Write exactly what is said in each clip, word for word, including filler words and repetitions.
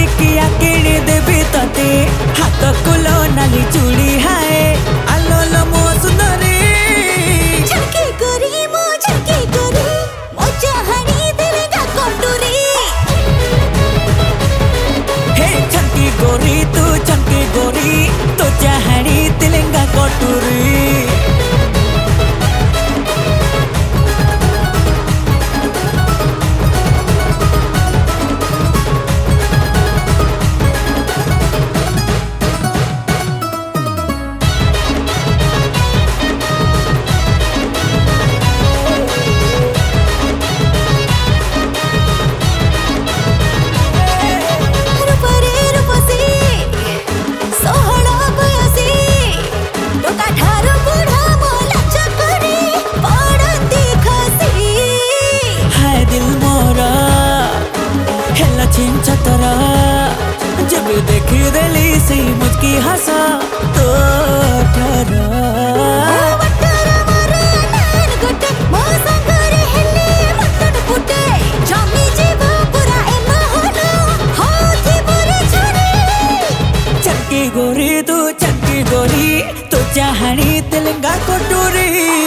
टिकिया किणी देवी तते हाथ कुलो नाली चूड़ी हाय आलोलो मो सुंदरी झलकी गोरी मो झलकी गोरी मो चाहनी दिलगा कोटुरी हे झलकी गोरी तू झलकी गोरी तो चाहनी तिलंगा कोटुरी छतरा जब देखी दिली सी मुझकी हंसा तो डरा चक्की गोरी तू चक्की गोरी तो चाहनी तिलंगा कोटुरी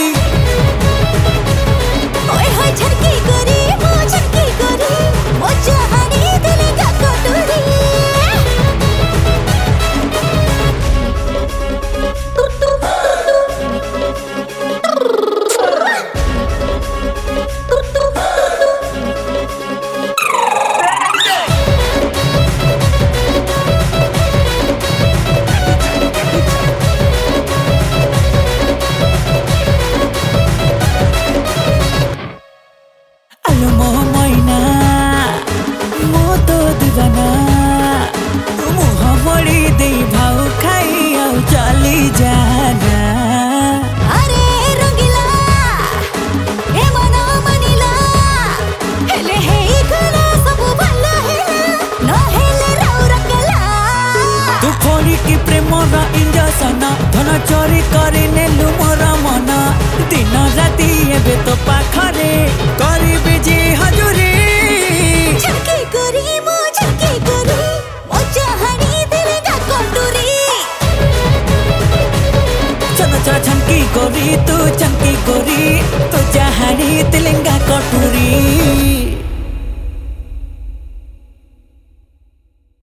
झलकी गोरी मो झलकी गोरी मो चाहनी दिलगा कोटुरी चली जाना अरे रंगीला ए मना मनीला हेले हे इकला सब भला हेला न हेले राउ रंगला तू खोली की प्रेमरा इंजसना धन चोरी करी नेलु मोरा मना दिन राति एबे तो पाखरे करी बिजी हजूरी झलकी गोरी मो झलकी गोरी मो चाहनी दिलगा कोटुरी झलकी गोरी तू झलकी गोरी तो चाहनी तिलंगा कोटुरी।